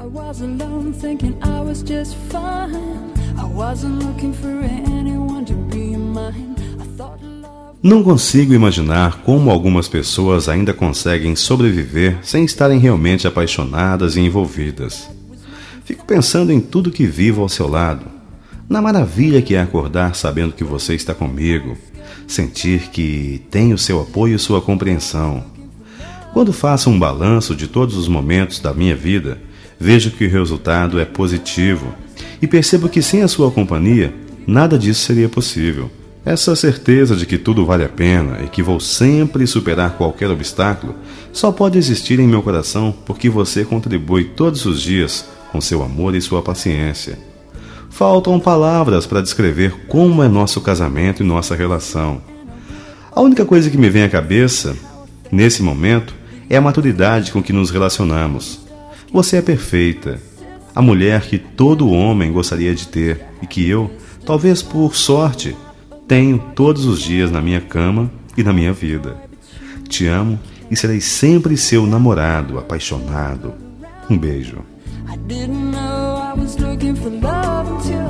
I was alone thinking I was just fine. I wasn't looking for anyone to be mine. I thought love... Não consigo imaginar como algumas pessoas ainda conseguem sobreviver sem estarem realmente apaixonadas e envolvidas. Fico pensando em tudo que vivo ao seu lado, na maravilha que é acordar sabendo que você está comigo, sentir que tenho seu apoio e sua compreensão. Quando faço um balanço de todos os momentos da minha vida, vejo que o resultado é positivo e percebo que sem a sua companhia, nada disso seria possível. Essa certeza de que tudo vale a pena e que vou sempre superar qualquer obstáculo só pode existir em meu coração porque você contribui todos os dias com seu amor e sua paciência. Faltam palavras para descrever como é nosso casamento e nossa relação. A única coisa que me vem à cabeça, nesse momento, é a maturidade com que nos relacionamos. Você é perfeita, a mulher que todo homem gostaria de ter e que eu, talvez por sorte, tenho todos os dias na minha cama e na minha vida. Te amo e serei sempre seu namorado, apaixonado. Um beijo. I didn't know I was looking for love until